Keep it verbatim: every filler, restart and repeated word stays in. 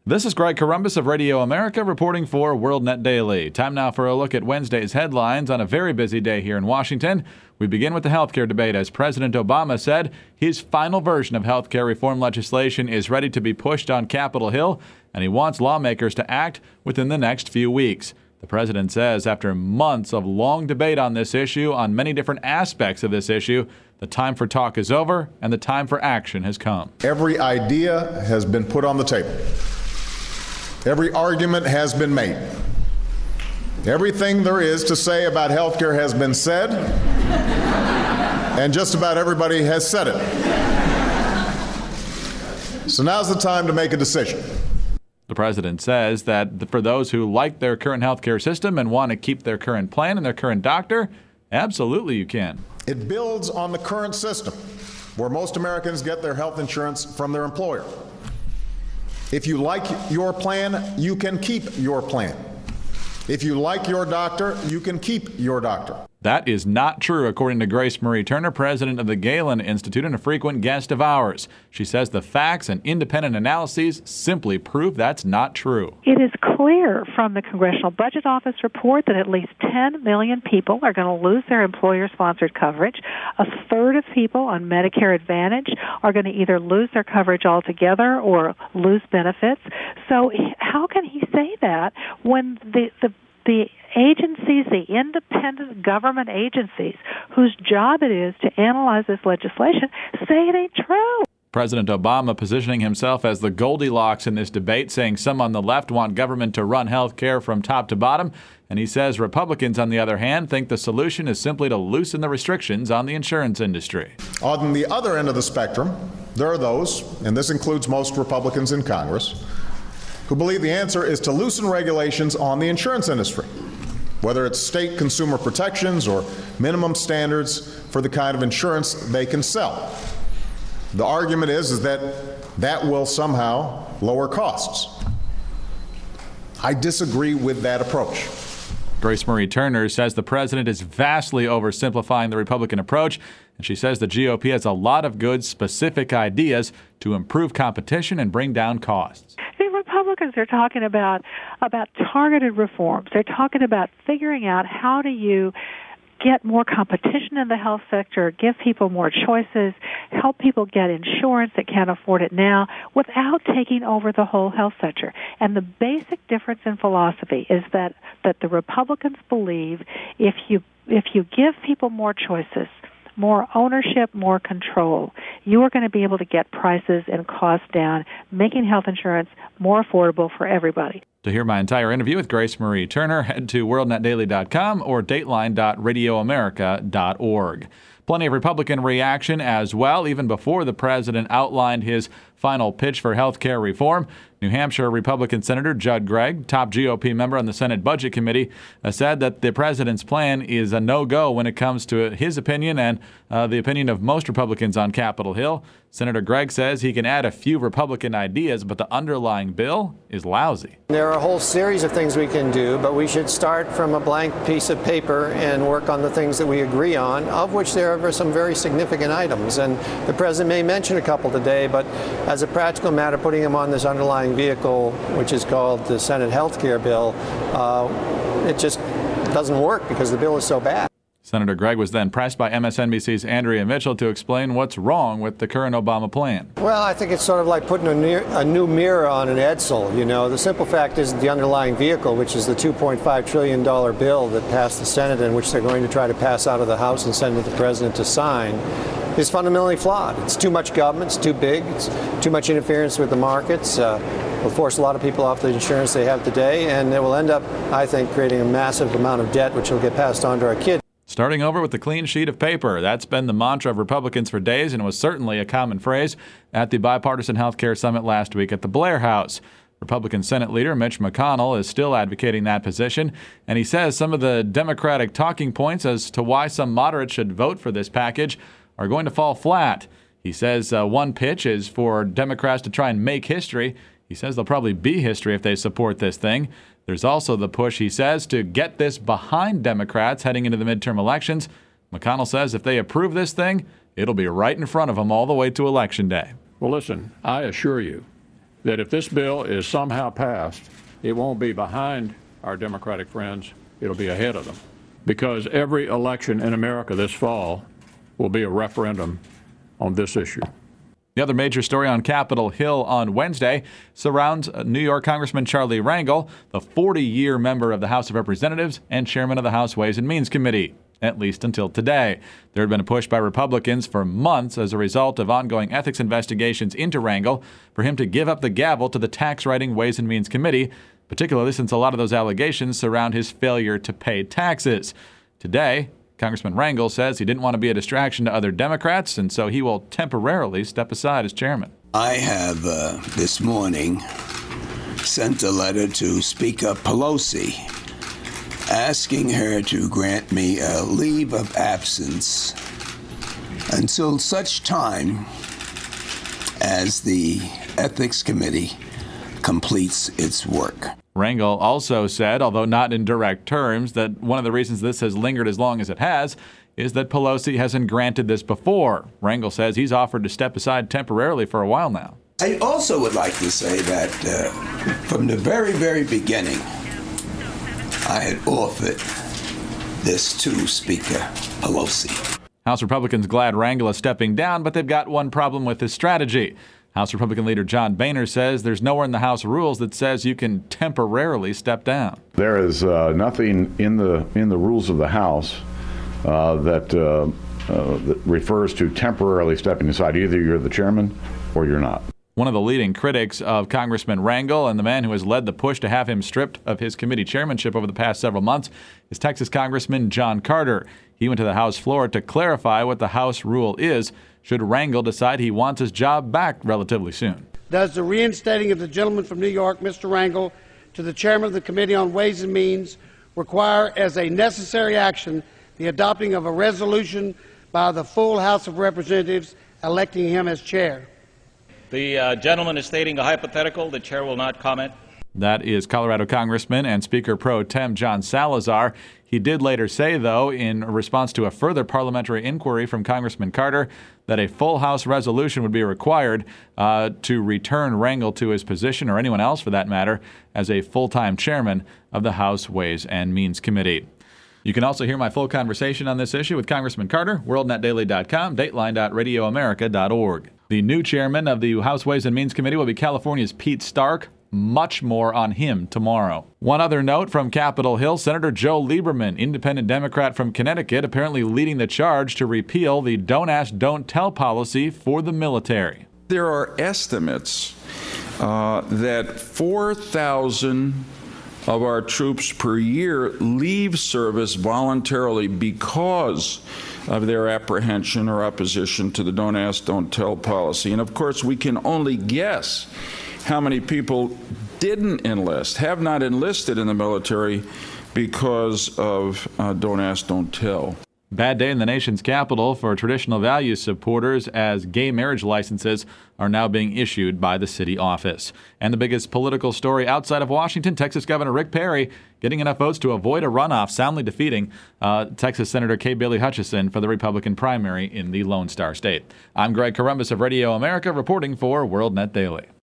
This is Greg Corombos of Radio America reporting for WorldNet Daily. Time now for a look at Wednesday's headlines on a very busy day here in Washington. We begin with the healthcare debate as President Obama said his final version of healthcare reform legislation is ready to be pushed on Capitol Hill, and he wants lawmakers to act within the next few weeks. The president says after months of long debate on this issue, on many different aspects of this issue, the time for talk is over and the time for action has come. Every idea has been put on the table. Every argument has been made. Everything there is to say about health care has been said, and just about everybody has said it. So now's the time to make a decision. The president says that for those who like their current health care system and want to keep their current plan and their current doctor, absolutely you can. It builds on the current system where most Americans get their health insurance from their employer. If you like your plan, you can keep your plan. If you like your doctor, you can keep your doctor. That is not true, according to Grace Marie Turner, president of the Galen Institute and a frequent guest of ours. She says the facts and independent analyses simply prove that's not true. It is clear from the Congressional Budget Office report that at least ten million people are going to lose their employer-sponsored coverage. A third of people on Medicare Advantage are going to either lose their coverage altogether or lose benefits. So how can he say that when the the the agencies, the independent government agencies whose job it is to analyze this legislation, say it ain't true? President Obama positioning himself as the Goldilocks in this debate, saying some on the left want government to run health care from top to bottom. And he says Republicans, on the other hand, think the solution is simply to loosen the restrictions on the insurance industry. On the other end of the spectrum, there are those, and this includes most Republicans in Congress, who believe the answer is to loosen regulations on the insurance industry, whether it's state consumer protections or minimum standards for the kind of insurance they can sell. The argument is, is that that will somehow lower costs. I disagree with that approach. Grace Marie Turner says the president is vastly oversimplifying the Republican approach, and she says the G O P has a lot of good, specific ideas to improve competition and bring down costs. Republicans are talking about about targeted reforms. They're talking about figuring out how do you get more competition in the health sector, give people more choices, help people get insurance that can't afford it now without taking over the whole health sector. And the basic difference in philosophy is that, that the Republicans believe if you if you give people more choices, more ownership, more control, you are going to be able to get prices and costs down, making health insurance more affordable for everybody. To hear my entire interview with Grace Marie Turner, head to world net daily dot com or dateline dot radio america dot org. Plenty of Republican reaction as well, even before the president outlined his final pitch for health care reform. New Hampshire Republican Senator Judd Gregg, top G O P member on the Senate Budget Committee, uh, said that the president's plan is a no-go when it comes to his opinion and uh, the opinion of most Republicans on Capitol Hill. Senator Gregg says he can add a few Republican ideas, but the underlying bill is lousy. There are a whole series of things we can do, but we should start from a blank piece of paper and work on the things that we agree on, of which there are some very significant items. And the president may mention a couple today, but as a practical matter, putting him on this underlying vehicle, which is called the Senate Health Care Bill, uh, it just doesn't work because the bill is so bad. Senator Gregg was then pressed by M S N B C's Andrea Mitchell to explain what's wrong with the current Obama plan. Well, I think it's sort of like putting a, near, a new mirror on an Edsel. You know, the simple fact is the underlying vehicle, which is the two point five trillion dollars bill that passed the Senate and which they're going to try to pass out of the House and send to the president to sign, is fundamentally flawed. It's too much government, it's too big, it's too much interference with the markets. Uh, will force a lot of people off the insurance they have today, and it will end up, I think, creating a massive amount of debt, which will get passed on to our kids. Starting over with a clean sheet of paper. That's been the mantra of Republicans for days, and was certainly a common phrase at the Bipartisan Healthcare Summit last week at the Blair House. Republican Senate leader Mitch McConnell is still advocating that position, and he says some of the Democratic talking points as to why some moderates should vote for this package are going to fall flat. He says uh, one pitch is for Democrats to try and make history. He says there'll probably be history if they support this thing. There's also the push, he says, to get this behind Democrats heading into the midterm elections. McConnell says if they approve this thing, it'll be right in front of them all the way to Election Day. Well, listen, I assure you, that if this bill is somehow passed, it won't be behind our Democratic friends, it'll be ahead of them. Because every election in America this fall will be a referendum on this issue. The other major story on Capitol Hill on Wednesday surrounds New York Congressman Charlie Rangel, the forty-year member of the House of Representatives and chairman of the House Ways and Means Committee, at least until today. There had been a push by Republicans for months as a result of ongoing ethics investigations into Rangel for him to give up the gavel to the tax-writing Ways and Means Committee, particularly since a lot of those allegations surround his failure to pay taxes. Today, Congressman Rangel says he didn't want to be a distraction to other Democrats, and so he will temporarily step aside as chairman. I have uh, this morning sent a letter to Speaker Pelosi asking her to grant me a leave of absence until such time as the Ethics Committee completes its work. Rangel also said, although not in direct terms, that one of the reasons this has lingered as long as it has is that Pelosi hasn't granted this before. Rangel says he's offered to step aside temporarily for a while now. I also would like to say that uh, from the very, very beginning, I had offered this to Speaker Pelosi. House Republicans glad Rangel is stepping down, but they've got one problem with his strategy. House Republican leader John Boehner says there's nowhere in the House rules that says you can temporarily step down. There is uh, nothing in the in the rules of the House uh, that, uh, uh, that refers to temporarily stepping aside. Either you're the chairman or you're not. One of the leading critics of Congressman Rangel and the man who has led the push to have him stripped of his committee chairmanship over the past several months is Texas Congressman John Carter. He went to the House floor to clarify what the House rule is should Rangel decide he wants his job back relatively soon. Does the reinstating of the gentleman from New York, Mister Rangel, to the chairman of the Committee on Ways and Means require as a necessary action the adopting of a resolution by the full House of Representatives electing him as chair? The uh, gentleman is stating a hypothetical. The chair will not comment. That is Colorado Congressman and Speaker Pro Tem John Salazar. He did later say, though, in response to a further parliamentary inquiry from Congressman Carter, that a full House resolution would be required uh, to return Rangel to his position, or anyone else for that matter, as a full-time chairman of the House Ways and Means Committee. You can also hear my full conversation on this issue with Congressman Carter, world net daily dot com, dateline dot radio america dot org. The new chairman of the House Ways and Means Committee will be California's Pete Stark. Much more on him tomorrow. One other note from Capitol Hill, Senator Joe Lieberman, independent Democrat from Connecticut, apparently leading the charge to repeal the Don't Ask, Don't Tell policy for the military. There are estimates uh, that four thousand of our troops per year leave service voluntarily because of their apprehension or opposition to the Don't Ask, Don't Tell policy. And of course, we can only guess how many people didn't enlist, have not enlisted in the military because of uh, Don't Ask, Don't Tell. Bad day in the nation's capital for traditional values supporters as gay marriage licenses are now being issued by the city office. And the biggest political story outside of Washington, Texas Governor Rick Perry getting enough votes to avoid a runoff, soundly defeating uh, Texas Senator Kay Bailey Hutchison for the Republican primary in the Lone Star State. I'm Greg Corombos of Radio America reporting for WorldNet Daily.